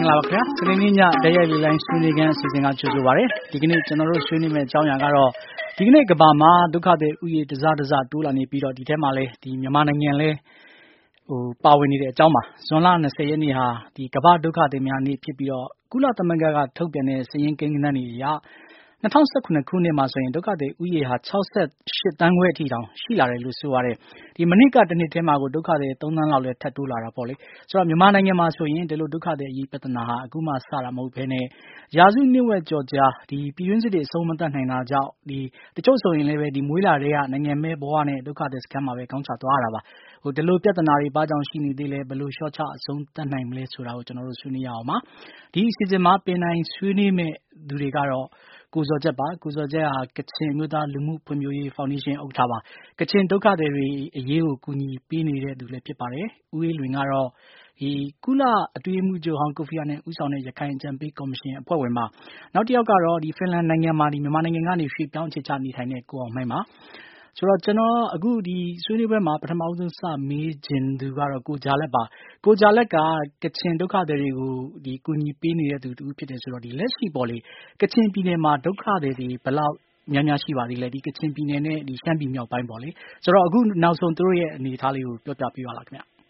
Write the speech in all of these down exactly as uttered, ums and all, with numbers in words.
္ဂလာပါခင်ဗျာစနေနေ့ညတရက်လေးလိုင်းဆွေးနွေးခန်းအစီအစဉ်ကကြိုဆိုပါရစေဒီကနေ့ကျွန်တော်တို့ဆွေးနွေးမယ့်အကြောင်းအရာကတော့ဒီကနေ့ကမ္ဘာမှာဒုက္ခသည်ဥယျာဉ်တစားတစားတိုးလာနေပြီးတော့ဒီထဲမှာလည်းဒီမြန်မာနိုင်ငံလည်းဟိုပါဝင်နေတဲ့အကြောင်းပါဇွန်လ၂၀ရက်နေ့ဟာဒီကမ္ဘာဒုက္ခသည်များနေ့ဖြစ်ပြီးတော့ကုလသမဂ္ဂကထုတ်ပြန်တဲ့စာရင်းကိန်းဂဏန်းတွေအရ၂၀၁၇ခုနှစ်မှာဆိုရင်ဒုက္ခသည်ဥယျာဉ်ဟာ၆၈တန်းခွဲအထိတောင်ရှိလာတယ်လို့ဆိုရတယ်ဒီမနစ်ကတစ်နှစ်ထဲမှာကိုဒုက္ခသည်သုံးသန်းလောက်လည်းထပ်တိုးလာတာပေါ့လေဆိုတော့မြန်မာနိုင်ငံမှာဆိုရင်ဒီလိုဒုက္ခသည်အရေးပြဿနာဟာအခုမှစတာမဟုတ်ဘဲနဲ့ရာစုနှစ်ဝက်ကျော်ကြာဒီပြည်တွင်းစစ်တွေအဆုံးမသတ်နိုင်တာကြောင့်ဒီတချို့ဆိုရင်လည်းပဲဒီမွေးလာတဲ့ကနိုင်ငံမဲဘဝနဲ့ဒုက္ခသည်စခန်းမှာပဲကောင်းချသွားရတာပါဟိုဒီလိုပြဿနာတွေဘာကြောင့်ရှိနေသေးလဲဘယ်လိုလျှော့ချအဆုံးသတ်နိုင်မလဲဆိုတာကိုကျွန်တော်တို့ဆွေးနွေးရအောင်ပါဒီအစီအစဉ်မှာပင်တိုင်းဆွေးနွေးမဲ့သူတွေကတော့ကိုဇော်ချက်ပါကိုဇော်ချက်ဟာကချင်မျိုးသားလူမှုဖွံ့ဖြိုးရေးဖောင်ဒေးရှင်းဥက္ကဋ္ဌပါကချင်ဒုက္ခသည်တွေအရေးကိုကူညီပေးနေတဲ့သူလည်းဖြစ်ပါတယ်ဦးအေးလွင်ကတော့ဒီကုလအတွေ့အမှုချုပ်ဟောင်းကိုဖီအာနန်ဦးဆောင်တဲ့ရခိုင်အကြံပေးကော်မရှင်အဖွဲ့ဝင်ပါနောက်တစ်ယောက်ကတော့ဒီဖင်လန်နိုင်ငံမှာဒီမြန်မာနိုင်ငံကနေရွှေ့ပြောင်းအခြေချနေထိုင်တဲ့ကိုအောင်မိုင်းပါဆိုတော့ကျွန်တော်အခုဒီဆွေးနွေးပွဲမှာပထမဆုံးစမေးခြင်းသူကတော့ကိုဂျာလက်ပါကိုဂျာလက်ကကချင်ဒုက္ခသည်တွေကိုဒီကူညီပေးနေတဲ့သူတူဖြစ်တယ်ဆိုတော့ဒီလက်ရှိပေါ်လေကချင်ပြည်နယ်မှာဒုက္ခသည်တွေဘယ်လောက်များများရှိပါသေးလဲဒီကချင်ပြည်နယ်နဲ့ဒီရှမ်းပြည်မြောက်ပိုင်းပေါ့လေဆိုတော့အခုနောက်ဆုံးသူတို့ရဲ့အနေအထားလေးကိုပြောပြပေးပါလားခင်ဗျဟ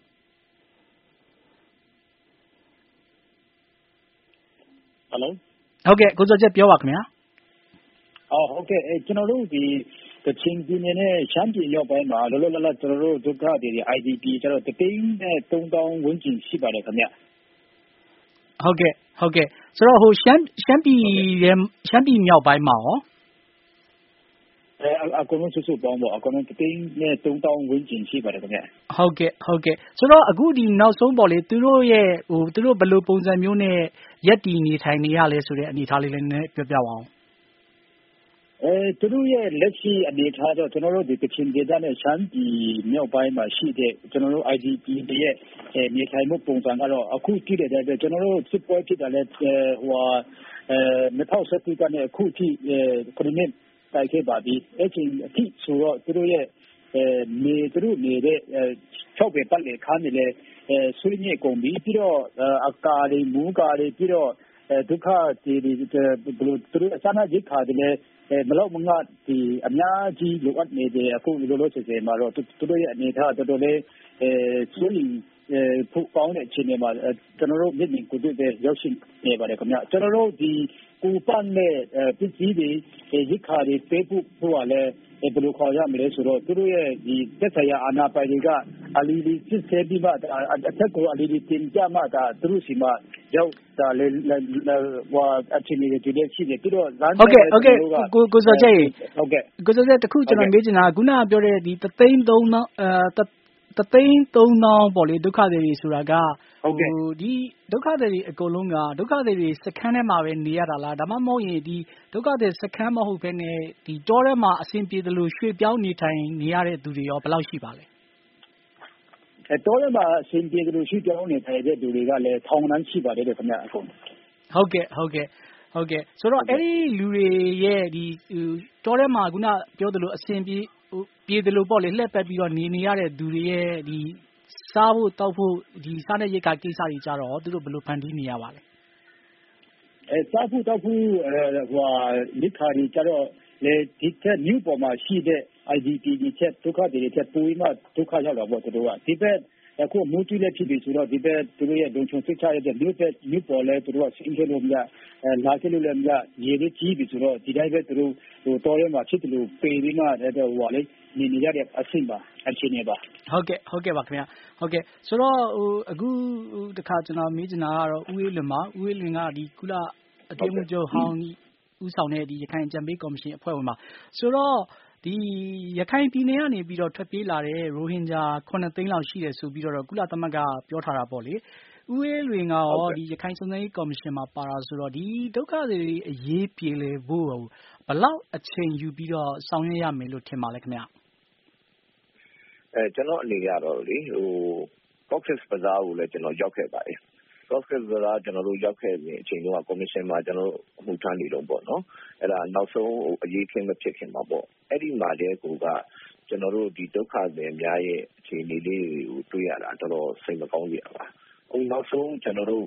ယ်လိုဟုတ်ကဲ့ကိုဇော်ချက်ပြောပါခင်ဗျာအော်ဟုတ်ကဲ့အဲကျွန်တော်တို့ဒီကချင်ပြည်နယ်နဲ့ရှမ်းပြည်မြောက်ပိုင်းမှာလောလောလတ်လတ်ကျွန်တော်တို့ဒုက္ခတွေ I D P ကျတော့တသိန်းနဲ့သုံးသောင်းဝန်းကျင်ရှိပါတယ်ခင်ဗျဟုတ်ကဲ့ဟုတ်ကဲ့ဆိုတော့ဟိုရှမ်းရှမ်းပြည်ရဲ့ရှမ်းပြည်မြောက်ပိုင်းမှာရောအဲအကုန်လုံးစုစုပေါင်းပေါ့အကုန်လုံးတသိန်းနဲ့သုံးသောင်းဝန်းကျင်ရှိပါတယ်ခင်ဗျဟုတ်ကဲ့ဟုတ်ကဲ့ဆိုတော့အခုဒီနောက်ဆုံးပေါ့လေသူတို့ရဲ့ဟိုသူတို့ဘယ်လိုပုံစံမျိုးနဲ့ရက်တည်နေထိုင်နေရလဲဆိုတဲ့အနေအထားလေးလည်းနည်းပြောပြပါအောင်အဲသူတို့ရဲ့လက်ရှိအနေအထားတော့ကျွန်တော်တို့ဒီကချင်ဒေသနဲ့ရှမ်းပြည်မြောက်ပိုင်းမှာရှိတဲ့ကျွန်တော်တို့ I D P တွေရဲ့အဲမြေထိုင်မှုပုံစံကတော့အခုကြည့်တဲ့အတွက်ကျွန်တော်တို့စစ်ပွဲဖြစ်တာလည်းဟိုအဲ၂၀၁၉ကနေအခုထိအဲခရီးနဲ့တိုက်ခဲ့ပါပြီအဲ့ချိန်အထိဆိုတော့သူတို့ရဲ့အဲမြေသူတို့နေတဲ့၆ပေပတ်လေခါနေလေအဲဆွေးနွေးကုန်ပြီပြီးတော့အကာတွေမူကာတွေပြီးတော့ဒုက္ခတွေဘယ်လိုသူတို့အစနာရိတ်ခါတွေလည်းအဲမလောက်မငါဒီအများကြီးလိုအပ်နေတယ်အခုလိုလိုဆယ်ဆယ်မှာတော့သူတို့ရဲ့အနေထားတော်တော်လေးအဲဆွေးနွေးအဲဖို့ကောင်းတဲ့အခြေအနေမှာကျွန်တော်တို့မြင့်မြင့်ကိုတွေ့တဲ့ရောက်ရှိနေပါတယ်ခင်ဗျကျွန်တော်တို့ဒီကိုပန်းနဲ့ပစ္စည်းတွေရိတ်ခါတွေပေးဖို့ဟိုကလည်းဘယ်လိုခေါ်ရမလဲဆိုတော့သူတို့ရဲ့ဒီသက်ဆိုင်ရာအာဏာပိုင်တွေကအလီလီစစ်ဆေးပြီးမှအထက်ကိုအလီလီတင်ပြမှဒါသူတို့စီမှာရောက်တာလေဟိုအခြေအနေတွေတည်းရှိတယ်ပြီးတော့ဟုတ်ကဲ့ဟုတ်ကဲ့ကိုကိုစောချေဟုတ်ကဲ့ကိုစောချေတခုကျွန်တော်မေးချင်တာကခုနကပြောတဲ့ဒီတသိန်းသုံးသောင်းအဲတသိန်းသုံးသောင်းပေါ့လေဒုက္ခသည်တွေဆိုတာကဟိုဒီဒုက္ခသည်တွေအကုန်လုံးကဒုက္ခသည်တွေစခန်းထဲမှာပဲနေရတာလားဒါမှမဟုတ်ရင်ဒီဒုက္ခသည်စခန်းမဟုတ်ဘဲနဲ့ဒီတောထဲမှာအဆင်ပြေသလိုရွှေ့ပြောင်းနေထိုင်နေရတဲ့သူတွေရောဘယ်လောက်ရှိပါလဲအဲတောထဲမှာအဆင်ပြေသလိုရွှေ့ပြောင်းနေထိုင်တဲ့သူတွေကလည်းထောင်နှန်းရှိပါတယ်ခင်ဗျအကုန်ဟုတ်ကဲ့ဟုတ်ကဲ့ဟုတ်ကဲ့ဆိုတော့အဲ့ဒီလူတွေရဲ့ဒီတောထဲမှာခုနပြောသလိုအဆင်ပြေပြေတယ်လို့ပေါ့လေလှည့်ပတ်ပြီးတော့နေနေရတဲ့သူတွေရဲ့ဒီစားဖို့တောက်ဖို့ဒီစားတဲ့ရိတ်ခါကိစ္စတွေကြတော့သူတို့ဘယ်လိုဖန်တီးနေရပါလဲအဲစားဖို့တောက်ဖို့အဲဟိုရိတ်ခါတွေကြတော့လေဒီကမြို့ပေါ်မှာရှိတဲ့ I D P တွေချက်ဒုက္ခတွေချက်ပိုပြီးမှဒုက္ခရောက်လာပေါ့သူတို့ကဒီဘက်အခုမူတူလည်းဖြစ်ပြီဆိုတော့ဒီဘက်သူတို့ရဲ့ဒုံချုံစိတ်ချရတဲ့မြို့ဘက်မြို့ပေါ်လဲသူတို့ကဆင်းရဲလို့မရအဲလာခဲ့လို့လည်းမရရေတွေကြီးပြီဆိုတော့ဒီတိုင်းပဲသူတို့ဟိုတော်ရဲမှာဖြစ်တယ်လို့ပေပြီးမှတဲ့ဟိုပါလေနေနေရတဲ့အဆင့်ပါအခြေအနေပါဟုတ်ကဲ့ဟုတ်ကဲ့ပါခင်ဗျာဟုတ်ကဲ့ဆိုတော့ဟိုအခုတခါကျွန်တော်မေးချင်တာကတော့ဦးအေးလွင်ပါဦးအေးလွင်ကဒီကုလအတွေ့အကြုံချုပ်ဟောင်းဦးဆောင်တဲ့ဒီရခိုင်အကြံပေးကော်မရှင်အဖွဲ့ဝင်ပါဆိုတော့ဒီရခိုင်ပြည်နယ်ကနေပြီးတော့ထွက်ပြေးလာတဲ့ရိုဟင်ဂျာခုနှစ်သိန်းလောက်ရှိတယ်ဆိုပြီးတော့ကုလသမဂ္ဂပြောထားတာပေါ့လေဦးအေးလွင်ကရောဒီရခိုင်စုံစမ်းရေးကော်မရှင်မှာပါတာဆိုတော့ဒီဒုက္ခတွေအရေးပြေလည်ဖို့ဘယ်လောက်အချိန်ယူပြီးတော့ဆောင်ရွက်ရမယ်လို့ထင်ပါလဲခင်ဗျအဲကျွန်တော်အနေကတော့လေဟို Cox's Bazar ကိုလည်းကျွန်တော်ရောက်ခဲ့ပါတယ် Cox's Bazar ကျွန်တော်တို့ရောက်ခဲ့ပြီးအချိန်တုန်းကကော်မရှင်မှာကျွန်တော်တို့အမှုထမ်းနေတော့ပေါ့နော်အဲ့ဒါနောက်ဆုံးအရေးခင်းမဖြစ်ခင်မှာပေါ့အဲ့ဒီမှာတဲ့ကိုကကျွန်တော်တို့ဒီဒုက္ခတွေများရဲ့အခြေအနေလေးတွေကိုတွေ့ရတာတော်တော်စိတ်မကောင်းကြပါဘူး။အခုနောက်ဆုံးကျွန်တော်တို့ဟ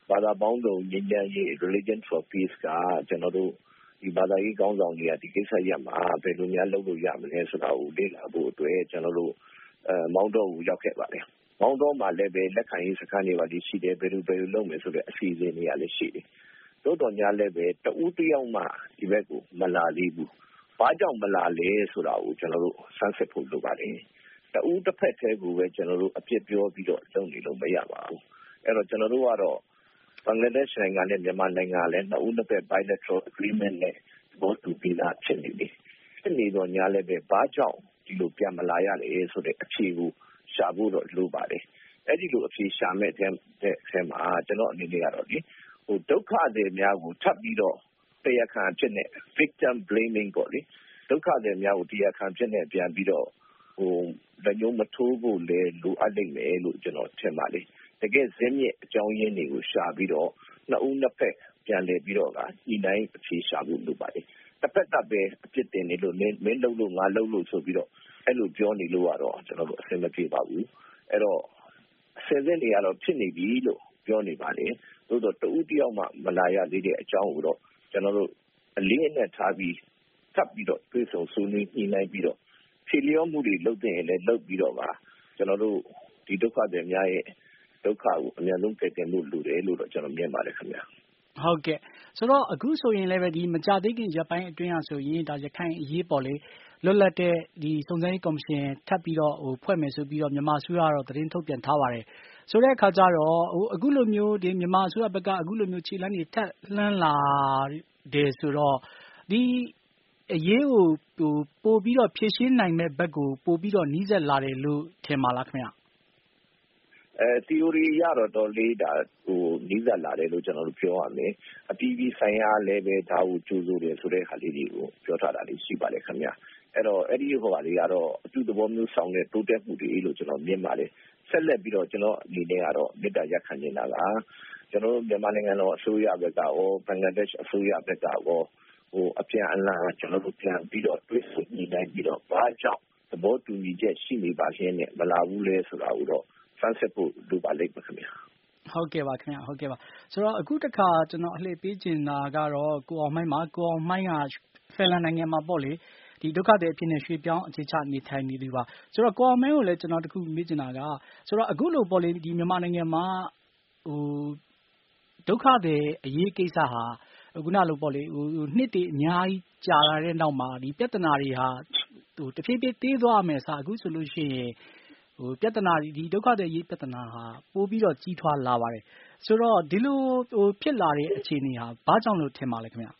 ဘာသာပေါင်းစုံငြိမ်းချမ်းရေး Religion for Peace ကကျွန်တော်တို့ဒီဘာသာရေးကောင်းဆောင်တွေကဒီကိစ္စရပ်မှာဘယ်လိုများလုပ်လို့ရမလဲဆိုတာကိုလေ့လာဖို့အတွက်ကျွန်တော်တို့အဲမောင်းတော့ကိုရောက်ခဲ့ပါတယ်။မောင်းတော့မှာလည်းပဲလက်ခံရေးစခန်းတွေပါရှိတယ်ဘယ်လိုဘယ်လိုလုပ်မယ်ဆိုတဲ့အစီအစဉ်တွေကလည်းရှိတယ်။တို့တော်များလည်းပဲတဦးတယောက်မှဒီဘက်ကိုမလာသေးဘူး။ဘာကြောင့်မလာလဲဆိုတာကိုကျွန်တော်တို့စမ်းစစ်ဖို့လိုပါတယ်။တဦးတစ်ဖက်တည်းကိုပဲကျွန်တော်တို့အပြစ်ပြောပြီးတော့လုပ်နေလို့မရပါဘူး။အဲ့တော့ကျွန်တော်တို့ကတော့ဘင်္ဂလားဒေ့ရှ်နိုင်ငံနဲ့မြန်မာနိုင်ငံလည်းနှစ်ဦးနှစ်ဖက် bilateral agreement နဲ့ဘောတူပြီးသားဖြစ်နေပြီ။ဖြစ်နေတော့ညာလည်းပဲဘာကြောင့်ဒီလိုပြန်မလာရလဲဆိုတဲ့အဖြေကိုရှာဖို့တော့လိုပါတယ်။အဲ့ဒီလိုအဖြေရှာမဲ့တဲ့အထဲမှာကျွန်တော်အနေနဲ့ကတော့ဒီဟိုဒုက္ခတွေများကိုထပ်ပြီးတော့တရားခံဖြစ်နေ victim blaming ပေါ့လေဒုက္ခတွေများကိုတရားခံဖြစ်နေပြန်ပြီးတော့ဟိုလက်ညှိုးမထိုးဖို့လေလိုအပ်နိုင်မယ်လို့ကျွန်တော်ထင်ပါလေတကယ်ဇင်းမြစ်အကြောင်းရင်းတွေကိုရှာပြီးတော့နှစ်ဦးနှစ်ဖက်ပြန်လည်ပြီးတော့ကညီနိုင်အဖြေရှာဖို့လိုပါတယ်တစ်ဖက်ကပဲအပြစ်တင်နေလို့မင်းလုပ်လို့ငါလုပ်လို့ဆိုပြီးတော့အဲ့လိုပြောနေလို့ကတော့ကျွန်တော်တို့အဆင်မပြေပါဘူးအဲ့တော့ဆယ်စက်တွေကတော့ဖြစ်နေပြီလို့ပြောနေပါလေသို့တော့တဦးတယောက်မှမလာရသေးတဲ့အကြောင်းကိုတော့ကျွန်တော်တို့အလေးအနက်ထားပြီးထပ်ပြီးတော့တွေးဆုံဆွေးနွေးညှိနှိုင်းပြီးတော့ဖြေလျောမှုတွေလုပ်တဲ့ရင်လည်းလုပ်ပြီးတော့ပါကျွန်တော်တို့ဒီဒုက္ခတွေများရဲ့ဒုက္ခကိုအများဆုံးကယ်တင်မှုလိုတယ်လို့တော့ကျွန်တော်မြင်ပါတယ်ခင်ဗျာဟုတ်ကဲ့ဆိုတော့အခုဆိုရင်လည်းပဲဒီမကြသေးခင်ရပ်ပိုင်းအတွင်းအဆိုရင်ဒါရခိုင်အရေးပေါ်လေလွတ်လပ်တဲ့ဒီစုံစမ်းရေးကော်မရှင်ထပ်ပြီးတော့ဟိုဖွဲ့မယ်ဆိုပြီးတော့မြန်မာအစိုးရကတော့သတင်းထုတ်ပြန်ထားပါတယ်ဆိုတဲ့အခါကျတော့ဟိုအခုလိုမျိုးဒီမြန်မာအစိုးရဘက်ကအခုလိုမျိုးခြေလှမ်းတွေထပ်လှမ်းလာတယ်ဆိုတော့ဒီအရေးကိုဟိုပို့ပြီးတော့ဖြည့်ရှင်းနိုင်မဲ့ဘက်ကိုပို့ပြီးတော့နှီးစက်လာတယ်လို့ထင်ပါလားခင်ဗျအဲ theory ရတော့တော်လေးဒါဟိုနှီးစက်လာတယ်လို့ကျွန်တော်တို့ပြောရမယ်အပြည်ပြည်ဆိုင်ရာလည်းပဲဒါကိုကြိုးစိုးတယ်ဆိုတဲ့ခါလေးတွေကိုပြောထားတာလေးရှိပါလေခင်ဗျအဲ့တော့အဲ့ဒီဟိုဟာလေးကတော့အတူတဘောမျိုးဆောင်တဲ့တိုးတက်မှုတွေလို့ကျွန်တော်မြင်ပါတယ်ဆက်လက်ပြီးတော့ကျွန်တော်အနေနဲ့ကတော့မေတ္တာရပ်ခံနေတာကကျွန်တော်မြန်မာနိုင်ငံတော်အစိုးရဘက်ကရောဘင်္ဂလားဒေ့ရှ်အစိုးရဘက်ကရောဟိုအပြန်အလှန်ကျွန်တော်တို့ပြန်ပြီးတော့တွေးဆညှိနှိုင်းပြီးတော့ဘာကြောင့်သဘောတူညီချက်ရှိနေပါခြင်းနဲ့မလာဘူးလဲဆိုတာကိုတော့စမ်းစစ်ဖို့လိုပါလိမ့်မယ်ခင်ဗျာဟုတ်ကဲ့ပါခင်ဗျာဟုတ်ကဲ့ပါဆိုတော့အခုတခါကျွန်တော်အလှည့်ပေးချင်တာကတော့ကိုအောင်မိုင်းမှာကိုအောင်မိုင်းကဖင်လန်နိုင်ငံမှာပေါ့လေဒီဒုက္ခတွေအဖြစ်နဲ့ရွှေ့ပြောင်းအခြေချနေထိုင်နေသူပါဆိုတော့ကိုအောင်မိုင်းကိုလည်းကျွန်တော်တခုမေးချင်တာကဆိုတော့အခုလိုပေါ့လေဒီမြန်မာနိုင်ငံမှာဟိုဒုက္ခတွေအရေးကိစ္စဟာခုနလိုပေါ့လေဟိုနှစ်တွေအများကြီးကြာလာတဲ့နောက်မှာဒီပြဿနာတွေဟာဟိုတဖြည်းဖြည်းသေးသွားမယ်ဆိုအခုဆိုလို့ရှိရင်ဟိုပြဿနာဒီဒုက္ခတွေရေးပြဿနာဟာပိုပြီးတော့ကြီးထွားလာပါတယ်ဆိုတော့ဒီလိုဟိုဖြစ်လာတဲ့အခြေအနေဟာဘာကြောင့်လို့ထင်ပါလဲခင်ဗျ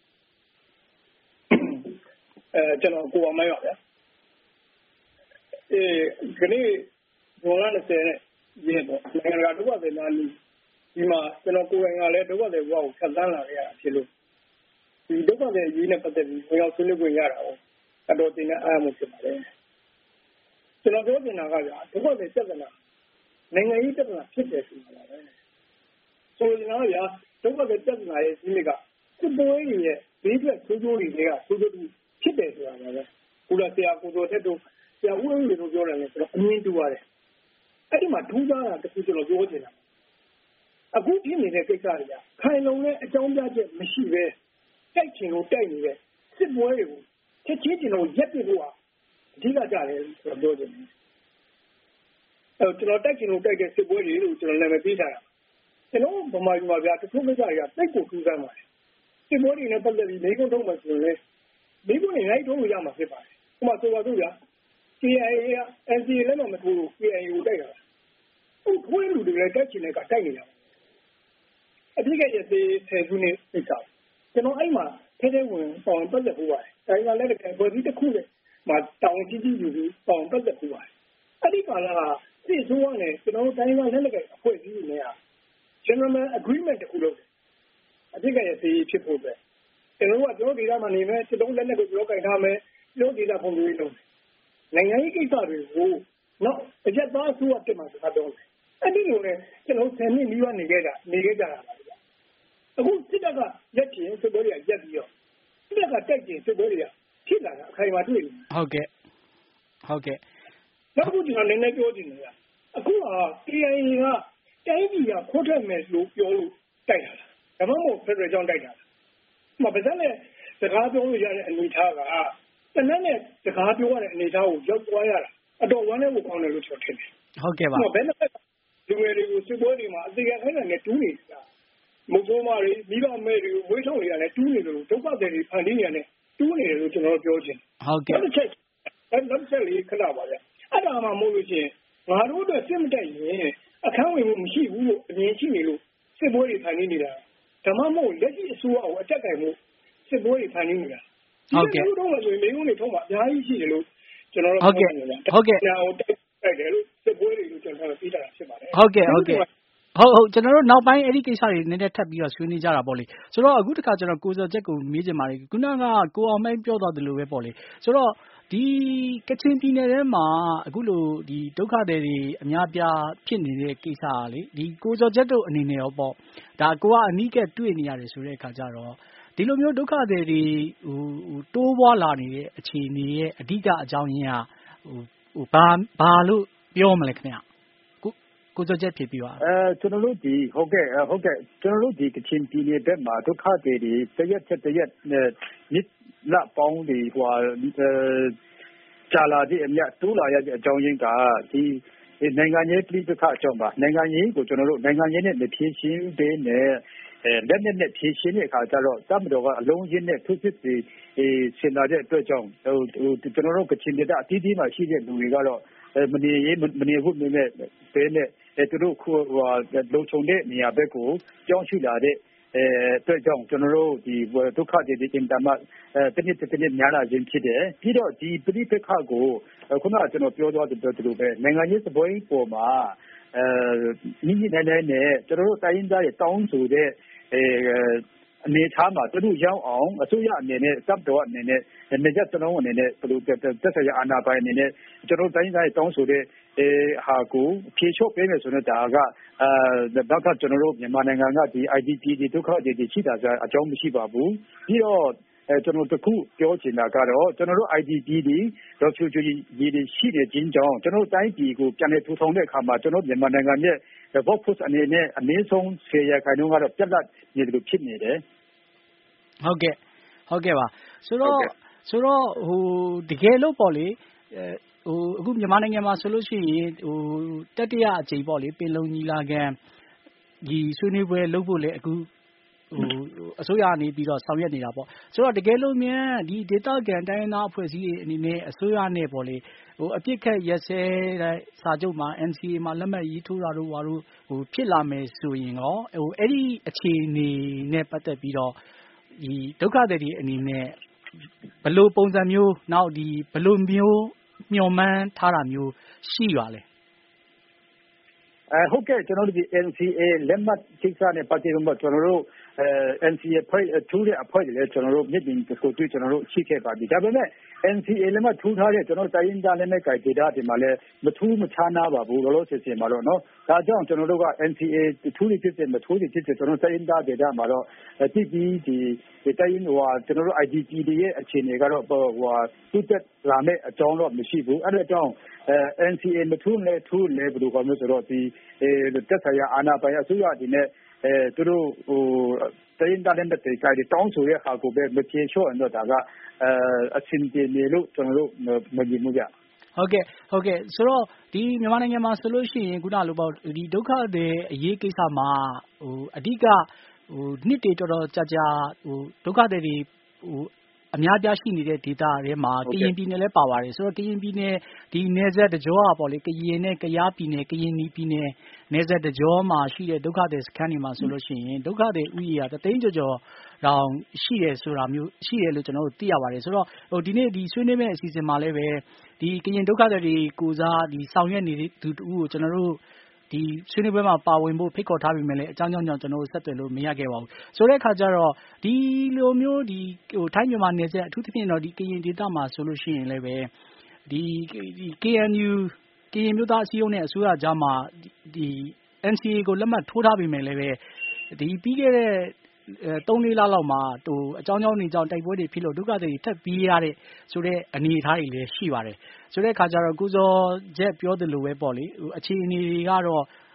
အဲကျွန်တော်ကိုအောင်မိုင်းပါဗျာအဲခဏဇွန်လ၂၀နဲ့ရေပေါ့နိုင်ငံတကာဒုက္ခသည်များလူဒီမှာကျွန်တော်ကိုယ်တိုင်ကလည်းဒုက္ခသည်ဘဝကိုဖြတ်သန်းလာခဲ့ရတာဖြစ်လို့ဒီဒုက္ခသည်အရေးနဲ့ပတ်သက်ပြီးဝင်ရောက်ဆွေးနွေးခွင့်ရတာကိုအတော်တင်တဲ့အားမှုဖြစ်ပါတယ်ကျွန်တော်ပြောချင်တာကဗျာဒုက္ခသည်ပြဿနာနိုင်ငံရေးပြဿနာဖြစ်တယ်ဆိုတာပါပဲဆိုရင်တော့ဗျာဒုက္ခသည်ပြဿနာရဲ့ဒီနေ့ကစစ်ပွဲတွေရဲ့ဘေးထွက်ဆိုးကျိုးတွေကဆိုးကျိုးတွေဖြစ်တယ်ဆိုတာပါပဲခုနဆရာကိုတော်တက်တို့ဆရာဦးဝင်းတို့ပြောတယ်လေကျွန်တော်အမြင်တူပါတယ်အဲ့ဒီမှာထူးခြားတာတခုကျွန်တော်ပြောချင်တာအခုဖြစ်နေတဲ့ကိစ္စတွေကခိုင်လုံတဲ့အကြောင်းပြချက်မရှိပဲတိုက်ချင်လို့တိုက်နေတဲ့စစ်ပွဲတွေကိုချက်ချင်းကျွန်တော်ရက်ပြဖို့ဟာအဓိကကြတယ်ဆိုတော့ပြောချင်တယ်အဲကျွန်တော်တိုက်ချင်လို့တိုက်တဲ့စစ်ပွဲတွေလို့ကျွန်တော်လည်းပေးထားတာကျွန်တော်ဗမာပြည်မှာဗျာတချို့ကိစ္စတွေကတိတ်ကိုထူးဆန်းပါတယ်စစ်ပွဲတွေနဲ့ပတ်သက်ပြီးမိကုန်းထုတ်မှဆိုရင်မိကုန်းတွေလိုက်ထုတ်လို့ရမှာဖြစ်ပါတယ်ဥပမာဆိုပါစို့ဗျာ K I A က N C A လည်းမထိုးလို့ K I A ကိုတိုက်တာဟုတ်ခွေးလူတွေလည်းတိုက်ချင်တဲ့ကတိုက်နေတာအပြစ်ကရဲ့သေးဆယ်စုနှစ်သိတာကျွန်တော်အဲ့မှာထဲထဲဝင်ပေါင်ပတ်သက်ဖို့ပါတယ်ဒါကလည်းတကယ်ဘယ်ဒီတစ်ခုနဲ့မှာတောင်းကြီးကြီးယူပြီးပေါင်ပတ်သက်ဖို့ပါတယ်အဲ့ဒီကာလကစစ်ဆိုးရနဲ့ကျွန်တော်တို့တိုင်းကလည်းလည်းအဖွဲ့အစည်းတွေနဲ့ General Agreement တခုလုပ်တယ်အပြစ်ကရဲ့သေးဖြစ်ဖို့ပဲကျွန်တော်ကကျွန်တော်ဒေသမှာနေမယ်စစ်တုံးလက်နဲ့ကိုပြောကြိုင်ထားမယ်ကျွန်တော်ဒေသပုံစံလေးလုပ်တယ်နိုင်ငံရေးကိစ္စတွေကိုတော့အရက်သားဆိုးရတက်မှာဆိုတာတော့အဲ့ဒီလိုနဲ့ကျွန်တော်ဆယ်နှစ်နီးပါးနေခဲ့တာနေခဲ့ကြတာပါဗျာအခုစစ်တပ်ကရက်ချင်စစ်ပွဲတွေကရက်ပြီးတော့စစ်တပ်ကတိုက်ချင်စစ်ပွဲတွေကဖြစ်လာတာအခိုင်အမာတွေ့နေဟုတ်ကဲ့ဟုတ်ကဲ့နောက်ခုကျွန်တော်နည်းနည်းပြောချင်တယ်ဗျာအခုဟာ K I A ကတိုင်းပြည်ကခိုးထွက်မယ်လို့ပြောလို့တိုက်တာဒါမှမဟုတ်ဖက်ဒရယ်ကြောင့်တိုက်တာမပါဇက်နဲ့စကားပြောလို့ရတဲ့အနေအထားကတနက်နဲ့စကားပြောရတဲ့အနေအထားကိုရောက်သွားရတာအတော်ဝမ်းနဲ့ကိုကောင်းတယ်လို့ကျွန်တော်ထင်တယ်ဟုတ်ကဲ့ပါဘယ်နဲ့လူငယ်တွေကိုစစ်ပွဲတွေမှာအသေးခံခိုင်းတာနဲ့တူးနေတာမုတ်ဆိုးမတွေမိဘမဲတွေကိုဝေးထုတ်နေတာနဲ့တူးနေတယ်လို့ဒုက္ခသည်တွေဖန်တီးနေတယ်တူးနေတယ်လို့ကျွန်တော်ပြောချင်ဟုတ်ကဲ့တစ်ချက်တစ်ချက်လေးခဏပါဗျအဲ့ဒါမှမဟုတ်လို့ရှိရင်ငါတို့အတွက်စစ်မတက်ရင်အခန်းဝင်မှုမရှိဘူးလို့အမြင်ရှိနေလို့စစ်ပွဲတွေဖန်တီးနေတာဓမ္မမို့လက်ရှိအစိုးရကိုအကြက်ကင်မှုစစ်ပွဲတွေဖန်တီးနေတာဟုတ်ကဲ့တို့တော့ဆိုရင်မျိုးတွေထုံးမှာအများကြီးရှိတယ်လို့ကျွန်တော်တို့ဟုတ်ကဲ့ဟုတ်ကဲ့တိုက်တယ်လို့စစ်ပွဲတွေလို့ကျွန်တော်တို့သိတာဖြစ်ပါတယ်ဟုတ်ကဲ့ဟုတ်ကဲ့ဟုတ်ဟုတ်ကျွန်တော်တို့နောက်ပိုင်းအဲ့ဒီကိစ္စတွေနည်းနည်းထပ်ပြီးတော့ဆွေးနွေးကြတာပေါ့လေဆိုတော့အခုတခါကျွန်တော်ကိုစောချက်ကိုမေးချင်ပါတယ်ခုနကကိုအောင်မိုင်းပြောသွားတယ်လို့ပဲပေါ့လေဆိုတော့ဒီကချင်ပြည်နယ်ထဲမှာအခုလိုဒီဒုက္ခသည်တွေအများပြားဖြစ်နေတဲ့ကိစ္စကလေဒီကိုစောချက်တို့အနေနဲ့ရောပေါ့ဒါကိုကအနီးကပ်တွေ့နေရတယ်ဆိုတဲ့အခါကျတော့ဒီလိုမျိုးဒုက္ခသည်တွေဟိုတိုးပွားလာနေတဲ့အခြေအနေရဲ့အဓိကအကြောင်းရင်းကဟိုဟိုဘာဘာလို့ပြောမလဲခင်ဗျကိုကိုစောချက်ဖြစ်ပြီးပါအဲကျွန်တော်တို့ဒီဟုတ်ကဲ့ဟုတ်ကဲ့ကျွန်တော်တို့ဒီကချင်ပြည်နယ်ဘက်မှာဒုက္ခသည်တွေတရက်ချက်တရက်နှစ်လပေါင်းတွေဟိုကြာလာတဲ့အမြတ်တိုးလာရတဲ့အကြောင်းရင်းကဒီနိုင်ငံရေးပြည်ပခါအကြောင်းပါနိုင်ငံရေးကိုကျွန်တော်တို့နိုင်ငံရေးနဲ့ဖြည့်ရှင်းပေးနေအဲလက်နဲ့နဲ့ဖြည့်ရှင်းတဲ့အခါကျတော့တမတော်ကအလုံးချင်းနဲ့သူစစ်တွေအဲဆင်လာတဲ့အတွက်ကြောင့်ဟိုကျွန်တော်တို့ကချင်ဒေသအသီးသီးမှာရှိတဲ့လူတွေကတော့မနေရေးမနေဘူးနဲ့ဘဲနဲ့အဲသူတို့ဟိုလုံခြုံတဲ့နေရာဘက်ကိုကြောင်းရှိလာတဲ့အဲအတွက်ကြောင့်ကျွန်တော်တို့ဒီဒုက္ခတွေဒီအင်တာမအဲတနည်းတနည်းများလာခြင်းဖြစ်တယ်ပြီးတော့ဒီပဋိပက္ခကိုခုနကကျွန်တော်ပြောသွားတဲ့တူတူပဲနိုင်ငံရေးစပွဲပေါ်မှာအဲမိမိနဲ့နဲ့ကျွန်တော်တို့တိုင်းရင်းသားတွေတောင်းဆိုတဲ့အဲအနေထားမှာသူတို့ရောက်အောင်အစိုးရအနေနဲ့တပ်တော်အနေနဲ့နေကြကျွန်တော်အနေနဲ့ဘယ်လိုတက်ဆက်ရအာဏာပိုင်အနေနဲ့ကျွန်တော်တိုင်းသားတွေတောင်းဆိုတဲ့အဲဟာကိုဖြေလျှော့ပေးမယ်ဆိုတော့ဒါကအဲတော့ကကျွန်တော်တို့မြန်မာနိုင်ငံကဒီ I D P တွေဒုက္ခတွေရှိတာအကြောင်းမရှိပါဘူးပြီးတော့အဲကျွန်တော်တခုပြောချင်တာကတော့ကျွန်တော်တို့ I D P တွေ refugee တွေရှိတဲ့ချင်းကြောင့်ကျွန်တော်တို့တိုင်းပြည်ကိုပြန်လည်ထူထောင်တဲ့အခါမှာကျွန်တော်မြန်မာနိုင်ငံရဲ့ workforce အနေနဲ့အနည်းဆုံးဆယ်ရာခိုင်နှုန်းကတော့ပြတ်လတ်နေတယ်လို့ဖြစ်နေတယ်ဟုတ်ကဲ့ဟုတ်ကဲ့ပါဆိုတော့ဆိုတော့ဟိုတကယ်လို့ပေါ့လေဟိုအခုမြန်မာနိုင်ငံမှာဆိုလို့ရှိရင်ဟိုတတိယအကြိမ်ပေါ့လေပင်လုံညီလာခံဒီဆွေးနွေးပွဲလုပ်ဖို့လေအခုဟိုအစိုးရအနေပြီးတော့ဆောင်ရွက်နေတာပေါ့ဆိုတော့တကယ်လို့မြန်ဒီဒေသခံတိုင်းသားအဖွဲ့အစည်းတွေအနေနဲ့အစိုးရနဲ့ပေါ့လေဟိုအပြစ်ခတ်ရက်စဲတဲ့စာချုပ်မှာ N C A မှာလက်မှတ်ရေးထိုးတာတို့ဘာလို့ဟိုဖြစ်လာမယ်ဆိုရင်ရောဟိုအဲ့ဒီအခြေအနေနဲ့ပတ်သက်ပြီးတော့ဒီဒုက္ခသည်တွေအနေနဲ့ဘယ်လိုပုံစံမျိုးနောက်ဒီဘယ်လိုမျိုးမျှော်မှန်းထားတာမျိုးရှိပါလဲအဲဟုတ်ကဲ့ကျွန်တော်တို့ဒီ N C A လက်မှတ်ကိစ္စနဲ့ပတ်သက်လို့ကျွန်တော်တို့အဲ N C A ဖွဲ့ထူးတဲ့အဖွဲ့တွေလည်းကျွန်တော်တို့မြစ်တင်ကိုတွေ့ကျွန်တော်တို့ရှိခဲ့ပါပြီဒါပေမဲ့ N C A လက်မှတ်ထူးထားတဲ့ကျွန်တော်တို့တိုင်းရင်းသားလက်နက်ကိုင်ဒေသတွေမှာလည်းမထူးမခြားနာပါဘူးလောလောဆယ်ဆယ်မှာတော့နော်ဒါကြောင့်ကျွန်တော်တို့က N C A ထူးနေဖြစ်တဲ့မထူးနေဖြစ်တဲ့ကျွန်တော်တို့တိုင်းရင်းသားဒေသမှာတော့တိတိဒီဒီတိုင်းဟိုကျွန်တော်တို့ I D P တွေရဲ့အခြေအနေကတော့ဟိုသူ့တက်လာမဲ့အကြောင်းတော့မရှိဘူးအဲ့ဒါကြောင့်အဲ N C A မထူးလဲထူးလဲဘယ်လိုခေါ်မလဲဆိုတော့ဒီတက်ဆိုင်ရာအာဏာပိုင်အစိုးရအနေနဲ့အဲသူတို့ဟိုတိုင်းတိုင်းတဲ့တိုင်ကြတောင်းဆိုရဟာကိုပဲမပြေလျှော့ရင်တော့ဒါကအအဆင်ပြေနေလို့ကျွန်တော်တို့မမြင်ဘူးကြဟုတ်ကဲ့ဟုတ်ကဲ့ဆိုတော့ဒီမြန်မာနိုင်ငံမှာဆိုလို့ရှိရင်ခုနလိုပေါ့ဒီဒုက္ခသည်အရေးကိစ္စမှာဟိုအဓိကဟိုနှစ်တွေတော်တော်ကြာကြာဟိုဒုက္ခသည်တွေဟိုအများပြားရှိနေတဲ့ဒေသတွေမှာကရင်ပြည်နယ်လည်းပါပါတယ်ဆိုတော့ကရင်ပြည်နယ်ဒီနယ်စပ်တကြောอ่ะပေါ့လေကရင်နဲ့ကယားပြည်နယ်ကရင်နီပြည်နယ်နယ်စပ်တကြောမှာရှိတဲ့ဒုက္ခသည်စခန်းတွေမှာဆိုလို့ရှိရင်ဒုက္ခသည်ဥယျာဉ်တသိန်းကျော်ကျော်တောင်ရှိတယ်ဆိုတာမျိုးရှိတယ်လို့ကျွန်တော်တို့သိရပါတယ်ဆိုတော့ဟိုဒီနေ့ဒီဆွေးနွေးမယ့်အစီအစဉ်မှာလည်းပဲဒီကရင်ဒုက္ခသည်တွေကိုစားဒီဆောင်ရွက်နေတဲ့သူတူကိုကျွန်တော်တို့ဒီဆွေးနွေးပွဲမှာပါဝင်ဖို့ဖိတ်ခေါ်ထားပြီးမှလည်းအကြောင်းကြောင့်ကျွန်တော်တို့ဆက်သွယ်လို့မရခဲ့ပါဘူးဆိုတဲ့အခါကျတော့ဒီလိုမျိုးဒီဟိုထိုင်းမြန်မာနယ်စပ်အထူးသဖြင့်တော့ဒီကရင်ဒေသမှာဆိုလို့ရှိရင်လည်းပဲဒီ K N U ကရင်မျိုးသားအစည်းအရုံးနဲ့အစိုးရကြားမှာဒီ N C A ကိုလက်မှတ်ထိုးထားပြီးမှလည်းပဲဒီပြီးခဲ့တဲ့သုံးလေးလလောက်မှာဟိုအကြောင်းကြောင်းတွေကြောင့်တိုက်ပွဲတွေဖြစ်လို့ဒုက္ခတွေထပ်ပြီးရတဲ့ဆိုတဲ့အနေအထားတွေလည်းရှိပါတယ်ဆိုတဲ့အခါကျတော့ကိုစောချက်ပြောသလိုပဲပေါ့လေဟိုအခြေအနေတွေကတော့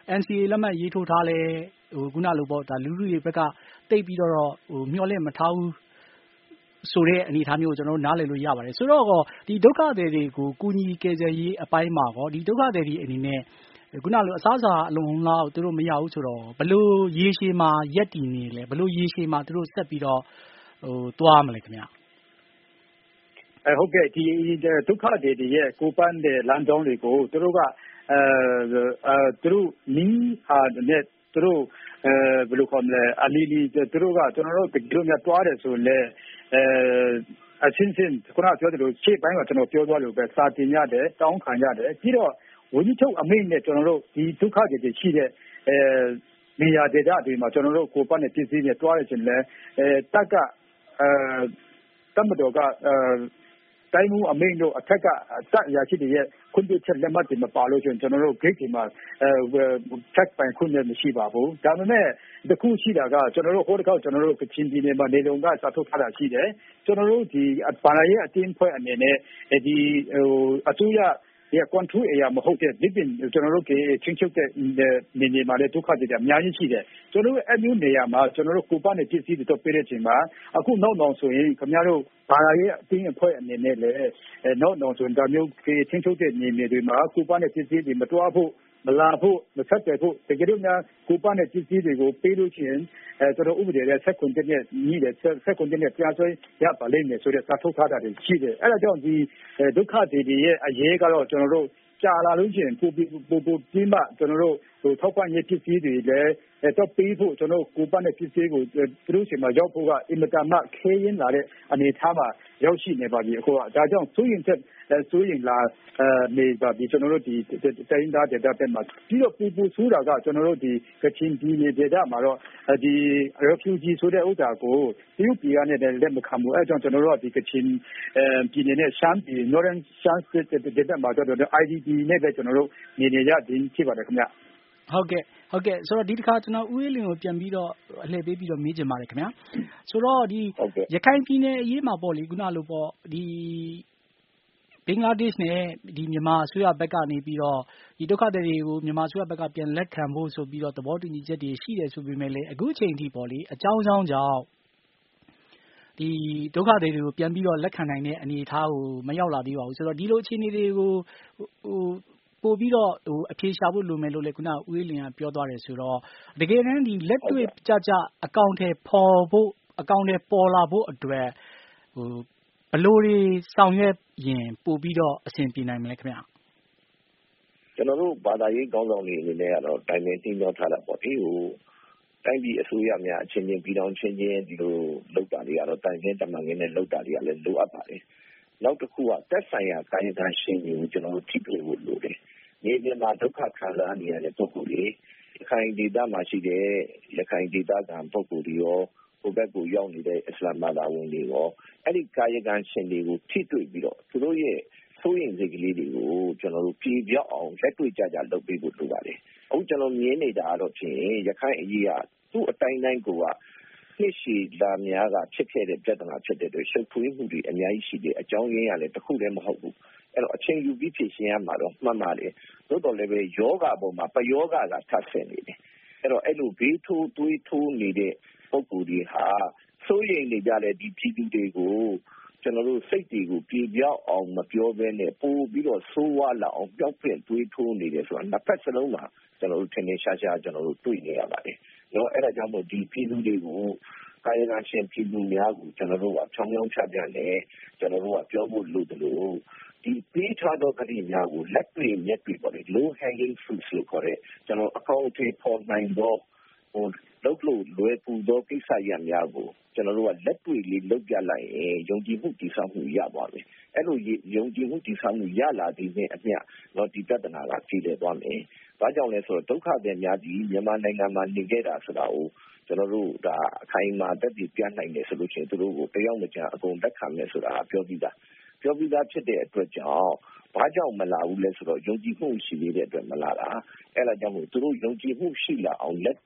အန်စီအေ လက်မှတ်ရေးထိုးထားလဲဟိုခုနလိုပေါ့ဒါလူလူတွေဘက်ကတိတ်ပြီးတော့ဟိုမျှော်လင့်မထားဘူးဆိုတဲ့အနေအထားမျိုးကိုကျွန်တော်တို့နားလည်လို့ရပါတယ်ဆိုတော့ဒီဒုက္ခသည်တွေကိုကူညီကယ်ဆယ်ရေးအပိုင်းမှာကောဒီဒုက္ခသည်တွေအနေနဲ့ခုနလိုအစားအစာအလုံးလောက်သူတို့မရဘူးဆိုတော့ဘလို့ရေရှည်မှာရက်တည်နေလဲဘလို့ရေရှည်မှာသူတို့ဆက်ပြီးတော့ဟိုတွားမလဲခင်ဗျအဲဟုတ်ကဲ့ဒီဒုက္ခတွေရဲ့ကိုပန်းတဲ့လမ်းကြောင်းတွေကိုသူတို့ကအဲအဲသူတို့နီးဟာနဲ့သူတို့အဲဘယ်လိုခေါ်မလဲအလီလီသူတို့ကကျွန်တော်တို့ဒီလိုမျိုးတွားတယ်ဆိုလဲအဲအချင်းချင်းခုနပြောသလိုရှေ့ပိုင်းကကျွန်တော်ပြောသွားလို့ပဲစာတင်ရတယ်တောင်းခံရတယ်ပြီးတော့ဝန်ကြီးချုပ်အမိန့်နဲ့ကျွန်တော်တို့ဒီဒုက္ခတွေရှိတဲ့အဲနေရာဒေသတွေမှာကျွန်တော်တို့ကိုပတ်နဲ့ပြည်စည်းနဲ့တွားရခြင်းလဲအဲတက်ကအဲတမတော်ကအဲတိုင်းမှုအမိန့်တို့အထက်ကတပ်ရရှိတဲ့ခွင့်ပြုချက်လက်မှတ်တွေမပါလို့ကျွန်တော်တို့ gate တွေမှာအဲ check ပိုင်ခွင့်နဲ့မရှိပါဘူးဒါပေမဲ့တခုရှိတာကကျွန်တော်တို့ဟိုတစ်ခါကျွန်တော်တို့ကချင်ပြည်နယ်မှာနေလုံကစာထုတ်ထားတာရှိတယ်ကျွန်တော်တို့ဒီဘာသာရေးအတင်းဖွဲ့အနေနဲ့ဒီဟိုအစိုးရဒီကွန်ထရူအရာမဟုတ်တဲ့ဒီပင်ကျွန်တော်တို့ကချင်းချုပ်တဲ့နေနေမှာလည်းဒုက္ခတွေအများကြီးရှိတယ်ကျွန်တော်တို့အဲ့ဒီနေရာမှာကျွန်တော်တို့ကိုပနဲ့ပြည်စည်းတော့ပြတဲ့ချိန်မှာအခုနောက်နောက်ဆိုရင်ခင်ဗျားတို့ဘာသာရေးအတင်းအဖွဲ့အနေနဲ့လည်းနောက်နောက်ဆိုရင်ဒါမျိုးချင်းချုပ်တဲ့နေနေတွေမှာကိုပနဲ့ပြည်စည်းတွေမတွားဖို့မလာဖို့မဆက်တယ်ဖို့တကယ်လို့များကိုပနဲ့ပြည်စည်းတွေကိုပေးလို့ရှိရင်အဲကျွန်တော်ဥပဒေရဲ့ဆက်ကွန်တက်နဲ့ညီးတယ်ဆက်ကွန်တက်နဲ့ကြားဆွဲရပါလိမ့်မယ်ဆိုတဲ့စာထုတ်ထားတာတွေရှိတယ်အဲ့ဒါကြောင့်ဒီဒုက္ခတွေရဲ့အရေးကတော့ကျွန်တော်တို့ကြာလာလို့ရှိရင်ပိုပိုပိုပိုပြီးမှကျွန်တော်တို့ဟိုထောက်ပံ့ရေးပြည်စည်းတွေလည်းတော့ပေးဖို့ကျွန်တော်ကိုပတ်နဲ့ပြည်စည်းကိုသူတို့စီမှာရောက်ဖို့ကအင်မတန်မှခဲရင်လာတဲ့အနေအထားမှာရောက်ရှိနေပါပြီအခုကဒါကြောင့်စိုးရင်ချက်စိုးရင်လာအဲနေပါပြီကျွန်တော်တို့ဒီတိုင်းသားဒေသဘက်မှာပြီးတော့ပူပူဆိုးတာကကျွန်တော်တို့ဒီကချင်ပြည်နယ်ဒေသမှာတော့ဒီ refugee ဆိုတဲ့ဥစ္စာကိုတရုတ်ပြည်ကနေလည်းလက်မခံဘူးအဲကြောင့်ကျွန်တော်တို့ဒီကချင်အဲပြည်နယ်နဲ့ရှမ်းပြည် Northern ရှမ်းဒေသမှာတော့ I D P နဲ့ပဲကျွန်တော်တို့နေနေရခြင်းဖြစ်ပါတယ်ခင်ဗျဟုတ်ကဲ့ဟုတ်ကဲ့ဆိုတော့ဒီတစ်ခါကျွန်တော်ဦးအေးလင်းကိုပြန်ပြီးတော့အလှည့်ပေးပြီးတော့မေးချင်ပါတယ်ခင်ဗျာဆိုတော့ဒီရခိုင်ပြည်နယ်အရေးမှာပေါ့လေခုနလိုပေါ့ဒီဘင်္ဂလားဒေ့ရှ်နဲ့ဒီမြန်မာအစိုးရဘက်ကနေပြီးတော့ဒီဒုက္ခသည်တွေကိုမြန်မာအစိုးရဘက်ကပြန်လက်ခံဖို့ဆိုပြီးတော့သဘောတူညီချက်တွေရှိတယ်ဆိုပေမဲ့လည်းအခုချိန်ထိပေါ့လေအကြောင်းကြောင်းကြောင့်ဒီဒုက္ခသည်တွေကိုပြန်ပြီးတော့လက်ခံနိုင်တဲ့အနေအထားကိုမရောက်လာသေးပါဘူးဆိုတော့ဒီလိုအခြေအနေတွေကိုဟိုပို့ပြီးတော့ဟိုအဖြေရှာဖို့လိုမယ်လို့လည်းခုနဦးအေးလင်းကပြောသွားတယ်ဆိုတော့တကယ်တမ်းဒီလက်တွေ့ကြကြအကောင့်ထဲပေါ်ဖို့အကောင့်ထဲပေါ်လာဖို့အတွက်ဟိုဘလို့တွေဆောင်ရွက်ရင်ပို့ပြီးတော့အဆင်ပြေနိုင်မလဲခင်ဗျကျွန်တော်တို့ဘာသာရေးကောင်းဆောင်တွေအနေနဲ့ကတော့တိုင်ပင်သိပြောထားတာပေါ့ဒီဟိုတိုင်းပြည်အစိုးရများအချင်းချင်းပြည်ထောင်ချင်းချင်းဒီလိုလုပ်တာတွေကတော့တိုင်ပင်တမန်ငင်းနဲ့လုပ်တာတွေကလည်းလိုအပ်ပါတယ်နောက်တစ်ခုကတက်ဆိုင်ရာကာယကံရှင်တွေကိုကျွန်တော်တို့ထိတွေ့ဖို့လိုတယ်နေပြည်တော်ဒုက္ခခံစားနေရတဲ့ပုဂ္ဂိုလ်တွေရခိုင်ဒေသမှာရှိတဲ့ရခိုင်ဒေသခံပုဂ္ဂိုလ်တွေရောဟိုဘက်ကိုရောက်နေတဲ့အစ္စလာမ်ဘာသာဝင်တွေရောအဲ့ဒီကာယကံရှင်တွေကိုထိတွေ့ပြီးတော့သူတို့ရဲ့စိုးရိမ်စိတ်ကလေးတွေကိုကျွန်တော်တို့ပြေပြောက်အောင်လက်တွေ့ကြကြလုပ်ပေးဖို့လိုပါတယ်အခုကျွန်တော်မြင်နေတာကတော့ဖြင့်ရခိုင်အရေးကသူ့အတိုင်းတိုင်းကိုကနှစ်ရှည်လာများကဖြစ်ခဲ့တဲ့ပြဿနာဖြစ်တဲ့အတွက်ရှုပ်ထွေးမှုတွေအများကြီးရှိတယ်အကြောင်းရင်းရတယ်တစ်ခုတည်းမဟုတ်ဘူးအဲ့တော့အချိန်ယူပြီးဖြည့်ရှင်းရမှာတော့မှန်ပါတယ်သို့တော်လည်းပဲယောဂပေါ်မှာပယောဂကထပ်ဆင်နေတယ်အဲ့တော့အဲ့လိုဘေးထိုးတွေးထိုးနေတဲ့ပုံကိုယ်တွေဟာစိုးရိမ်နေကြတဲ့ဒီပြည်သူတွေကိုကျွန်တော်တို့စိတ်တွေကိုပြေပြောက်အောင်မပြောဘဲနဲ့ပို့ပြီးတော့ဆိုးဝါးလာအောင်ပျောက်ပြင့်တွေးထိုးနေတယ်ဆိုတာနှစ်ဖက်စလုံးမှာကျွန်တော်တို့ထင်ထင်ရှားရှားကျွန်တော်တို့တွေ့နေရပါတယ်နော်အဲ့ဒါကြောင့်မို့ဒီပြည်သူတွေကိုကာယကံရှင်ပြည်သူများကိုကျွန်တော်တို့ကချောင်းချောင်းချပြနဲ့ကျွန်တော်တို့ကပြောဖို့လိုတယ်လို့ဒီပေးထားသောကတိများကိုလက်တွေ့မျက်တွေ့ပေါ့လေ low hanging fruits လို့ခေါ်တဲ့ကျွန်တော်အကောင့်တွေပေါ်နိုင်တော့ဟိုလုပ်လို့လွယ်ကူသောကိစ္စရပ်များကိုကျွန်တော်တို့ကလက်တွေ့လေးလုပ်ပြလိုက်ရင်ယုံကြည်မှုတည်ဆောက်မှုရပါမယ်အဲ့လိုယုံကြည်မှုတည်ဆောက်မှုရလာသည်နဲ့အမျှတော့ဒီပြဿနာကပြည်လည်သွားမယ်ဘာကြောင့်လဲဆိုတော့ဒုက္ခတွေများကြီးမြန်မာနိုင်ငံမှာနေခဲ့တာဆိုတာကိုကျွန်တော်တို့ဒါအခိုင်အမာတက်တည်ပြနိုင်တယ်ဆိုလို့ရှိရင်သူတို့ကိုတယောက်မကျအကုန်လက်ခံမယ်ဆိုတာပြောပြီးသားပြောပြီးသားဖြစ်တဲ့အတွက်ကြောင့်ဘာကြောင့်မလာဘူးလဲဆိုတော့ယုံကြည်မှုရှိနေတဲ့အတွက်မလာတာအဲ့ဒါကြောင့်မို့သူတို့ယုံကြည်မှုရှိလာအောင်လက်တွေ့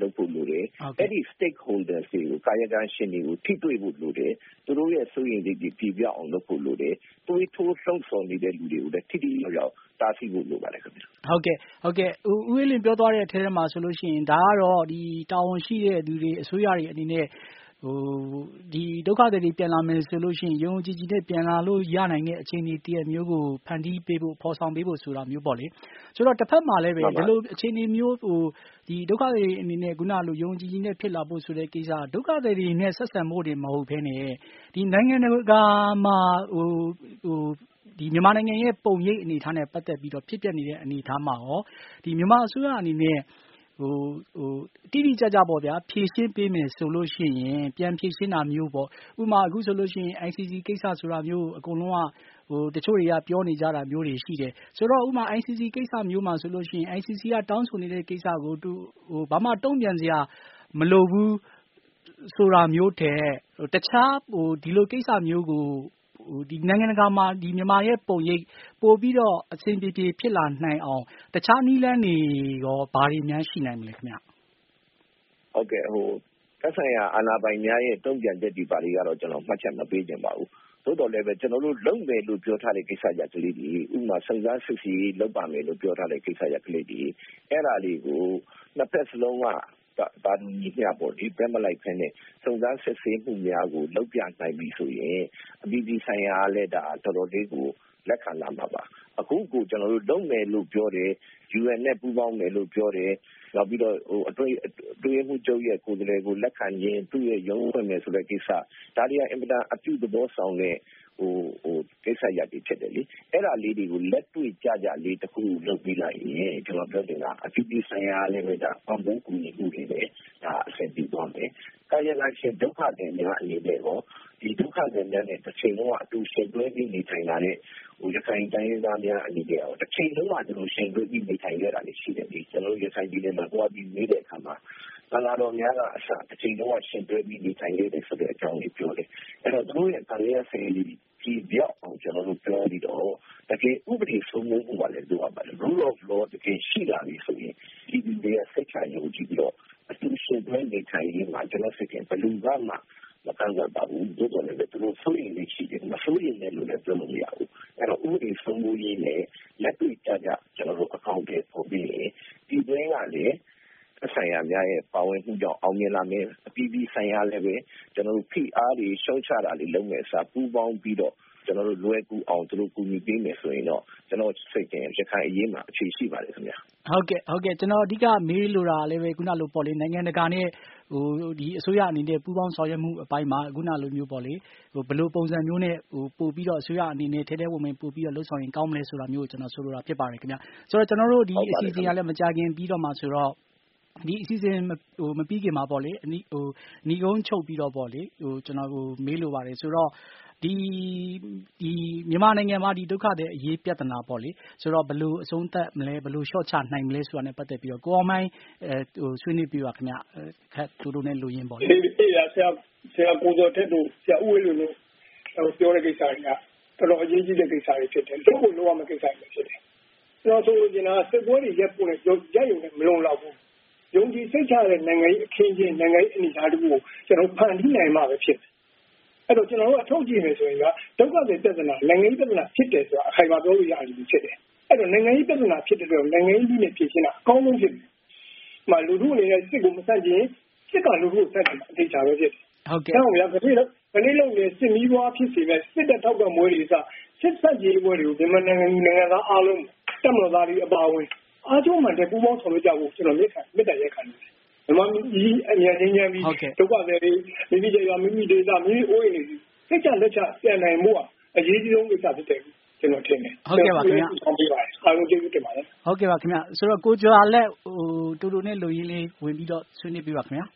လုပ်ဖို့လိုတယ်အဲ့ဒီ stakeholders တွေကိုကာယကံရှင်တွေကိုထိတွေ့ဖို့လိုတယ်သူတို့ရဲ့စိုးရိမ်စိတ်တွေပြပြအောင်လုပ်ဖို့လိုတယ်တွေးထိုးလှုပ်ဆော်နေတဲ့လူတွေကိုလည်းထိထိရောက်ရောက်တားဆီးဖို့လိုပါတယ်ခင်ဗျဟုတ်ကဲ့ဟုတ်ကဲ့ဦးဝင်းလင်းပြောသွားတဲ့အထဲမှာဆိုလို့ရှိရင်ဒါကတော့ဒီတာဝန်ရှိတဲ့လူတွေအစိုးရတွေအနေနဲ့ဟိုဒီဒုက္ခတွေပြန်လာမယ်ဆိုလို့ရှိရင်ယုံကြည်ကြည်နဲ့ပြန်လာလို့ရနိုင်တဲ့အခြေအနေတည်းမျိုးကိုဖန်တီးပေးဖို့ဖော်ဆောင်ပေးဖို့ဆိုတာမျိုးပေါ့လေဆိုတော့တစ်ဖက်မှာလည်းပဲဒီလိုအခြေအနေမျိုးဟိုဒီဒုက္ခတွေအနေနဲ့ခုနလိုယုံကြည်ကြည်နဲ့ဖြစ်လာဖို့ဆိုတဲ့ကိစ္စဒုက္ခတွေနဲ့ဆက်ဆံဖို့တွေမဟုတ်ဘဲနဲ့ဒီနိုင်ငံတကာမှာဟိုဟိုဒီမြန်မာနိုင်ငံရဲ့ပုံရိပ်အနေအထားနဲ့ပတ်သက်ပြီးတော့ဖြစ်ပျက်နေတဲ့အနေအထားမှာရောဒီမြန်မာအစိုးရအနေနဲ့ဟိုဟိုတိတိကျကျပေါ့ဗျာဖြည့်ရှင်းပေးမယ်ဆိုလို့ရှိရင်ပြန်ဖြည့်ရှင်းတာမျိုးပေါ့ဥပမာအခုဆိုလို့ရှိရင် I C C ကိစ္စဆိုတာမျိုးအကုန်လုံးကဟိုတချို့တွေကပြောနေကြတာမျိုးတွေရှိတယ်ဆိုတော့ဥပမာ I C C ကိစ္စမျိုးမှာဆိုလို့ရှိရင် I C C ကတောင်းဆိုနေတဲ့ကိစ္စကိုသူဟိုဘာမှတုံ့ပြန်စရာမလိုဘူးဆိုတာမျိုးတဲ့တခြားဟိုဒီလိုကိစ္စမျိုးကိုဟိုဒီနိုင်ငံတကာမှာဒီမြန်မာရဲ့ပုံရိပ်ပို့ပြီးတော့အဆင်ပြေပြေဖြစ်လာနိုင်အောင်တခြားနည်းလမ်းတွေရောဘာတွေများရှိနိုင်မလဲခင်ဗျဟုတ်ကဲ့ဟိုသက်ဆိုင်ရာအာဏာပိုင်များရဲ့တုံ့ပြန်ချက်ဒီပါတွေကတော့ကျွန်တော်မှတ်ချက်မပေးချင်ပါဘူးသို့တော်လည်းပဲကျွန်တော်တို့လုံမယ်လို့ပြောထားတဲ့ကိစ္စကြကလေးတွေဥပမာစုံစမ်းစစ်ဆေးလုပ်ပါမယ်လို့ပြောထားတဲ့ကိစ္စကြကလေးတွေအဲ့ဒါလေးကိုနှစ်ဖက်စလုံးကဒါညီမျှပေါ့ဒီဘက်မလိုက်ဖက်နဲ့စုံစမ်းစစ်ဆေးမှုများကိုလုပ်ပြနိုင်ပြီဆိုရင်အပြည်ပြည်ဆိုင်ရာလည်းဒါတော်တော်လေးကိုလက်ခံလာမှာပါအခုကိုကျွန်တော်တို့လုပ်မယ်လို့ပြောတယ် U N နဲ့ပူးပေါင်းမယ်လို့ပြောတယ်နောက်ပြီးတော့ဟိုအတွေ့အတွေ့မှုချုပ်ရဲ့ကိုယ်တည်းကိုလက်ခံရင်းသူ့ရဲ့ရုံးဝင်မယ်ဆိုတဲ့ကိစ္စဒါတွေကအင်မတန်အပြုသဘောဆောင်တဲ့ဟိုဟိုကိစ္စရပ်တွေဖြစ်တယ်လေအဲ့ဒါလေးတွေကိုလက်တွေ့ကြကြလေးတစ်ခုလုပ်ပြီးလိုက်ရင်ကျွန်တော်ပြောတင်တာအပြည်ပြည်ဆိုင်ရာလည်းပဲဒါအမှုကူညီမှုတွေလည်းဒါအဆင်ပြေသွားမယ်ကာယကံရှင်ဒုက္ခတွေများအနေနဲ့ရောဒီဒုက္ခတွေများနဲ့တစ်ချိန်လုံးကအတူရှင်တွဲပြီးနေထိုင်လာတဲ့ဟိုရခိုင်တိုင်းရင်းသားများအနေနဲ့ရောတစ်ချိန်လုံးကကျွန်တော်ရှင်တွဲပြီးနေထိုင်ရတာလည်းရှိတယ်ဒီကျွန်တော်ရခိုင်ပြည်နယ်မှာတွားပြီးနေတဲ့အခါမှာဘာသာတော်များကအစတစ်ချိန်လုံးကရှင်တွဲပြီးနေထိုင်ရတဲ့ဆိုတဲ့အကြောင်းကိုပြောတယ်အဲ့တော့သူတို့ရဲ့ကာယဆယ်ကြီးဒီပြောက်အောင်ကျွန်တော်တို့ပြောပြီးတော့တကယ်ဥပဒေစိုးမိုးမှုပါလေတို့ပါလေ rule of law တကယ်ရှိလာပြီဆိုရင်ဒီဒီရဲ့စိတ်ချယုံကြည်ပြီးတော့အတူရှင်တွဲနေထိုင်ရမှာကျွန်တော်စိတ်ကဘလူကမှမကန့်ကွက်ပါဘူးတို့တော်လည်းသူတို့စိုးရိမ်နေရှိတယ်မစိုးရိမ်နဲ့လို့လည်းပြောလို့မရဘူးအဲ့တော့ဥပဒေစိုးမိုးရေးနဲ့လက်တွေ့ကြကြကျွန်တော်တို့အကောင့်တွေပို့ပြီးရင်ဒီတွင်းကလည်းဆိုင်ရာများရဲ့ပါဝင်မှုကြောင့်အောင်မြင်လာမယ်အပြည်ပြည်ဆိုင်ရာလည်းပဲကျွန်တော်တို့ဖိအားတွေရှုံးချတာတွေလုပ်မယ်အစားပူးပေါင်းပြီးတော့ကျွန်တော်တို့လွယ်ကူအောင်သူတို့ကူညီပေးမယ်ဆိုရင်တော့ကျွန်တော်စိတ်ကရခိုင်အရေးမှာအခြေရှိပါတယ်ခင်ဗျာဟုတ်ကဲ့ဟုတ်ကဲ့ကျွန်တော်အဓိကမေးလိုတာလည်းပဲခုနလိုပေါ့လေနိုင်ငံတကာနဲ့ဟိုဒီအစိုးရအနေနဲ့ပူးပေါင်းဆောင်ရွက်မှုအပိုင်းမှာခုနလိုမျိုးပေါ့လေဟိုဘယ်လိုပုံစံမျိုးနဲ့ဟိုပို့ပြီးတော့အစိုးရအနေနဲ့ထဲထဲဝင်ဝင်ပို့ပြီးတော့လှုပ်ဆောင်ရင်ကောင်းမလဲဆိုတာမျိုးကိုကျွန်တော်ဆိုလိုတာဖြစ်ပါတယ်ခင်ဗျာဆိုတော့ကျွန်တော်တို့ဒီအစီအစဉ်ကလည်းမကြခင်ပြီးတော့မှဆိုတော့ဒီအစီအစဉ်ဟိုမပြီးခင်မှာပေါ့လေအနီးဟိုညီကုန်းချုပ်ပြီးတော့ပေါ့လေဟိုကျွန်တော်ဟိုမေးလိုပါတယ်ဆိုတော့ဒီဒီမြန်မာနိုင်ငံမှာဒီဒုက္ခတွေအရေးပြဿနာပေါ့လေဆိုတော့ဘယ်လိုအဆုံးသတ်မလဲဘယ်လိုလျှော့ချနိုင်မလဲဆိုတာနဲ့ပတ်သက်ပြီးတော့ကိုအောင်မိုင်းအဲဟိုဆွေးနွေးပြပါခင်ဗျခက်တူတူနဲ့လူရင်းပေါ့လေအေးအေးဆရာဆရာကိုစောတက်တို့ဆရာဦးဝေလူတို့ဟိုပြောတဲ့ကိစ္စတွေကတော်တော်အရေးကြီးတဲ့ကိစ္စတွေဖြစ်တယ်တို့ကိုလိုရမယ့်ကိစ္စတွေဖြစ်တယ်ကျွန်တော်ဆိုလိုချင်တာစစ်ပွဲတွေရက်ပို့နဲ့ရက်ရုံနဲ့မလုံလောက်ဘူးယုံကြည်စိတ်ချတဲ့နိုင်ငံရေးအခင်းချင်းနိုင်ငံရေးအနေအထားတူကိုကျွန်တော်ဖန်တီးနိုင်မှာပဲဖြစ်တယ်အဲ့တော့ကျွန်တော်တို့အထောက်ကြည့်မယ်ဆိုရင်ကဒုက္ခတွေပြဿနာနိုင်ငံရေးပြဿနာဖြစ်တယ်ဆိုတာအခိုင်အမာပြောလို့ရတယ်ဖြစ်တယ်အဲ့တော့နိုင်ငံရေးပြဿနာဖြစ်တဲ့တော့နိုင်ငံရေးကြီးနဲ့ဖြေရှင်းတာအကောင်းဆုံးဖြစ်တယ်။မှလူထုအနေနဲ့စစ်ကိုမဆန့်ကျင်စစ်ကလူထုကိုဆန့်ကျင်အတိတ်ချာပဲဖြစ်တယ်။ဟုတ်ကဲ့။ဟုတ်ကဲ့။ဒါပေမဲ့ခဏလုံးနဲ့စစ်မီးပွားဖြစ်စေမဲ့စစ်တပ်ထောက်ကမွေးတွေစစစ်ဆက်ကြီးပွဲတွေကိုမြန်မာနိုင်ငံနိုင်ငံသားအားလုံးတက်မတော်သားတွေအပါအဝင်အားကျုံမှန်တဲ့ပူးပေါင်းဆောင်ရွက်ကြဖို့ကျွန်တော်မြစ်ခံမြစ်တရက်ခံတယ်။မြန်မာပြည်အများကြီးချင်းပြီးဒုက္ခတွေမိမိတွေရမိမိဒေသမိမိအိုးအိမ်တွေစိတ်ချလက်ချပြန်နိုင်မှုအရေးကြီးဆုံးကိစ္စဖြစ်တယ်ကျွန်တော်ထင်တယ်ဟုတ်ကဲ့ပါခင်ဗျာဆောင်ပေးပါတယ်အားလုံးကျေးဇူးတင်ပါတယ်ဟုတ်ကဲ့ပါခင်ဗျာဆိုတော့ကိုကျော်လက်ဟိုတူတူနဲ့လူရင်းလေးဝင်ပြီးတော့ဆွေးနွေးပြပါခင်ဗျာ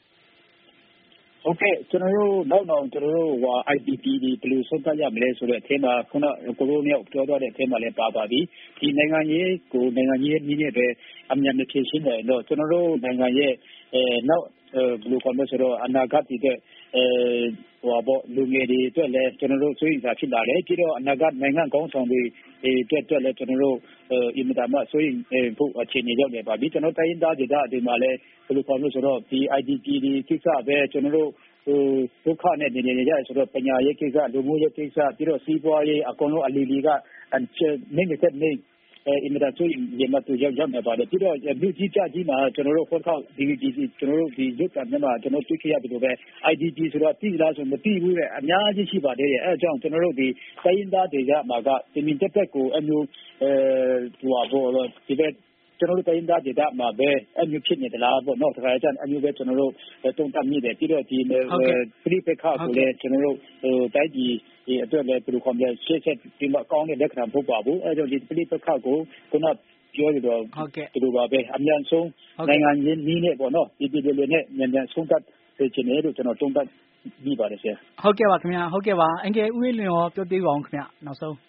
ဟုတ်ကဲ့ကျွန်တော်တို့နောက်တော့ကျွန်တော်တို့ဟို I P P ဒီဘယ်လိုဆုံးဖြတ်ရမလဲဆိုတဲ့အထက်မှာခုနကကိုရိုမြောက်ပြောသွားတဲ့အထက်မှာလည်းပါပါပြီဒီနိုင်ငံရေးကိုနိုင်ငံရေးနည်းနဲ့ပဲအမြန်ဖြည့်ရှင်းတယ်တော့ကျွန်တော်တို့နိုင်ငံရဲ့အဲနောက်ဘယ်လိုကောမဆိုတော့အနာဂတ်တည်တဲ့ဟိုပေါ့လူငယ်တွေအတွက်လည်းကျွန်တော်တို့စိုးရိမ်စာဖြစ်လာတယ်ပြီးတော့အနာဂတ်နိုင်ငံကောင်းဆောင်တွေအတွက်အတွက်လည်းကျွန်တော်တို့အင်မတန်မှစိုးရိမ်ဖို့အခြေအနေရောက်နေပါပြီကျွန်တော်တိုင်းသားဒေသတွေမှာလည်းဘယ်လိုပြောလို့ဆိုတော့ဒီ I D P တွေကိစ္စပဲကျွန်တော်တို့ဟိုဒုက္ခနဲ့နေနေကြဆိုတော့ပညာရေးကိစ္စလူမှုရေးကိစ္စပြီးတော့စီးပွားရေးအကုန်လုံးအလီလီကအနေနေတဲ့နေအင်မတန်ဆိုရင်ဒီမှာတို့ရောက်ရောက်နေပါတယ်ပြီးတော့လူကြီးကြကြီးမှာကျွန်တော်တို့ဖောက်ခောက်ဒီဒီကျွန်တော်တို့ဒီရုပ်ကံမှာကျွန်တော်တွေ့ခဲ့ရတယ်လို့ပဲ I D P ဆိုတော့ပြည်လားဆိုမသိဘူးတဲ့အများကြီးရှိပါတယ်အဲအကြောင်းကျွန်တော်တို့ဒီတိုင်းသားတွေကမှာကဒီမင်တက်တက်ကိုအမျိုးအဲဟိုဘောဒီပဲကျွန်တော်တို့တိုင်းသားဒေသမှာပဲအမျိုးဖြစ်နေတယ်လားပေါ့နော်တခါကျရင်အမျိုးပဲကျွန်တော်တို့တုံ့တက်မိတယ်ပြီးတော့ဒီပရိပက္ခကိုလည်းကျွန်တော်တို့ဟိုတိုင်းပြည်ဒီအတွက်လည်းဘယ်လိုခေါ်မလဲရှေ့ဆက်ဒီမှာကောင်းတဲ့လက္ခဏာဖို့ပါဘူးအဲကြောင့်ဒီပရိပက္ခကိုခုနပြောရတော့ဒီလိုပါပဲအများဆုံးနိုင်ငံရင်းနှီးနဲ့ပေါ့နော်ဒီဒီလေးနဲ့မြန်မြန်ဆုံးသက်ဖြစ်နေလို့ကျွန်တော်တုံ့တက်မိပါတယ်ဆရာဟုတ်ကဲ့ပါခင်ဗျာဟုတ်ကဲ့ပါအင်ကယ်ဦးဝင်းလင်းရောပြောသေးပါအောင်ခင်ဗျာနောက်ဆုံး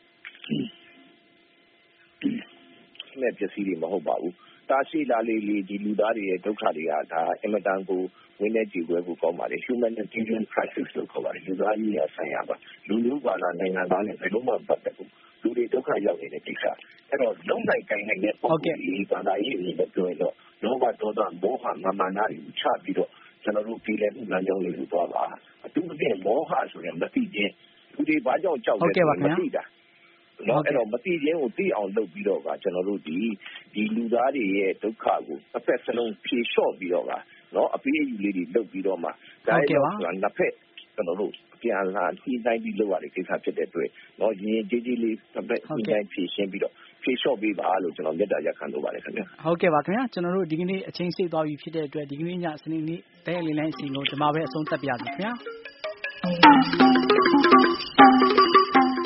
နဲ့ပစ္စည်းတွေမဟုတ်ပါဘူးတာရှိလာလေးလေးဒီလူသားတွေရဲ့ဒုက္ခတွေကဒါအင်မတန်ကိုဝင်းနေကြည့်ွယ်ကိုကောင်းပါတယ် humanitarian crisis လို့ခေါ်ပါတယ်လူသားကြီးရဆိုင်ရပါလူလူပါလာနိုင်ငံသားနဲ့ဘယ်လိုမှပတ်သက်ဘူးလူတွေဒုက္ခရောက်နေတဲ့ကိစ္စအဲ့တော့လုံနိုင်ကိုင်းနိုင်တဲ့ပုံစံဒီဘာသာရေးတွေပြောရင်တော့လောဘဒေါသမောဟမမာနတွေချပြီးတော့ကျွန်တော်တို့ပြည်လဲမှုလမ်းကြောင်းလေးကိုသွားပါအထူးသဖြင့်မောဟဆိုရင်မသိခြင်းလူတွေဘာကြောင့်ကြောက်လဲမသိတာနော်အဲ့တော့မသိခြင်းကိုသိအောင်လုပ်ပြီးတော့ကကျွန်တော်တို့ဒီဒီလူသားတွေရဲ့ဒုက္ခကိုအသက်စလုံးဖြေလျှော့ပြီးတော့ကနော်အပေးအယူလေးတွေလုပ်ပြီးတော့မှဒါရောဆိုတာနှစ်ဖက်ကျွန်တော်တို့ပြန်လာနှိမ့်တိုင်းပြီးလုပ်ရတဲ့ကိစ္စဖြစ်တဲ့အတွက်နော်ရင်းကြီးကြီးလေးတစ်ဖက်နှိမ့်တိုင်းဖြေရှင်းပြီးတော့ဖြေလျှော့ပေးပါလို့ကျွန်တော်မြတ်တာရက်ခံလုပ်ပါတယ်ခင်ဗျာဟုတ်ကဲ့ပါခင်ဗျာကျွန်တော်တို့ဒီကနေ့အချိန်စိတ်သွားပြီဖြစ်တဲ့အတွက်ဒီကနေ့ညစနေနေ့တဲ့လေးလိုင်းအစီအစဉ်ကိုဒီမှာပဲအဆုံးသတ်ပါရစေခင်ဗျာ